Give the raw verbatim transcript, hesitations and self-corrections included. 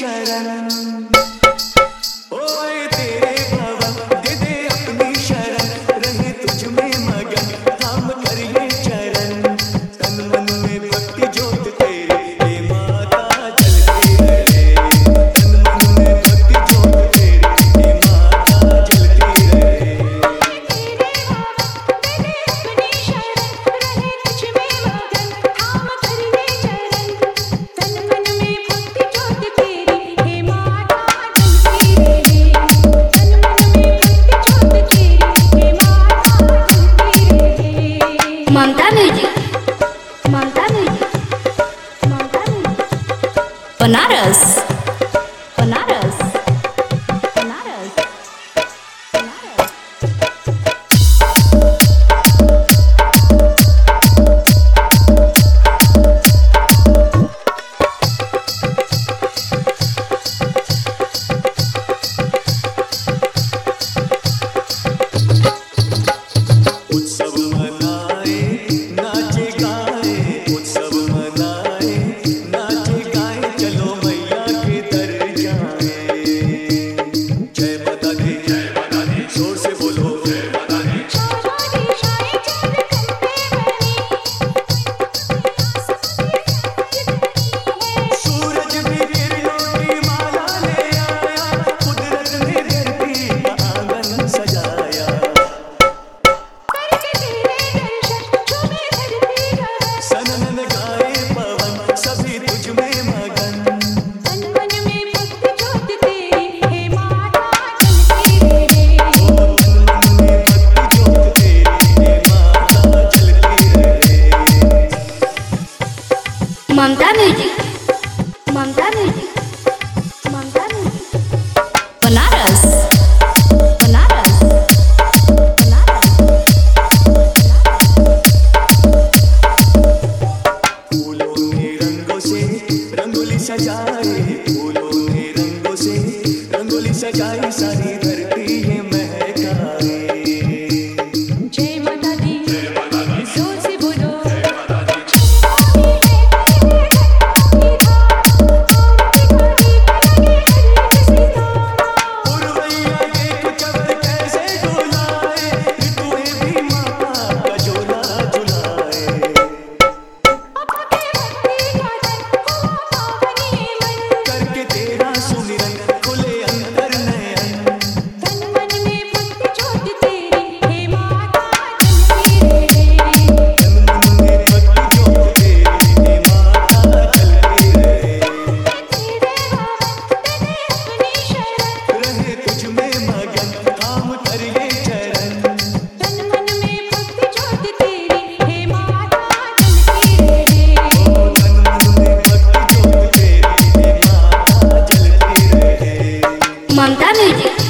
शरण। ओए तेरे भवन दे दे अपनी शरण, रहे तुझ में मगन थाम कर ये चरण। तन मन में भक्ति ज्योत तेरी हे माता जलती रहे, तन मन में भक्ति ज्योत तेरी हे माता जलती रहे। Mamta music, Mamta music, Mamta music. Banaras, Banaras, Banaras, Banaras. उत्सव मनाए नाचे गाए, उत्सव मनाए नाचे गाए, चलो मैया के दर जाए। जय माता दी, जय माता दी, जोर से बोलो जय माता दी। सूरज भी किरणों की माला ले आया, कुदरत ने धरती का आंगन सजाया। सनन गाए पवन सभी तुझ में मगन, तन मन में भक्ति ज्योत तेरी हे माता जलती रहे। ओ तन मन में भक्ति ज्योत तेरी हे माता जलती रहे। Mamta music, Mamta music, Mamta music. Banaras, Banaras, Banaras, फूलों ने रंगों से रंगोली सजाए, फूलों ने रंगों से रंगोली सजाई, सारी धरती है महकाए। जय माता दी, जोर से बोलो पुरवैया देख चंद कैसे डोलाए, ऋतुएं भी माता का झोला झुलाए। करके तेरा सुमिरन खुले अंतर नयन, तन मन में भक्ति ज्योत तेरी हे माता जलती रहे। तन मन में भक्ति ज्योत तेरी हे माता जलती रहे। रहे तुझ में मगन थाम कर ये चरण, तन मन में भक्ति ज्योत तेरी हे माता जलती रहे। ओ तन मन में भक्ति ज्योत तेरी हे माता जलती रहे। ममता म्यूजिक,